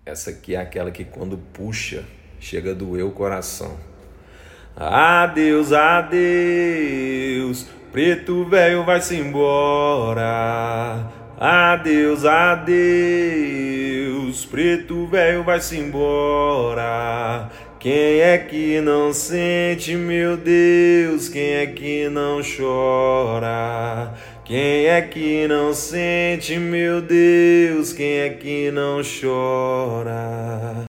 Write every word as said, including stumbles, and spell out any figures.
Essa aqui é aquela que quando puxa, chega a doer o coração. Adeus, adeus, preto velho vai-se embora. Adeus, adeus, preto velho vai-se embora. Quem é que não sente, meu Deus? Quem é que não chora? Quem é que não sente, meu Deus? Quem é que não chora?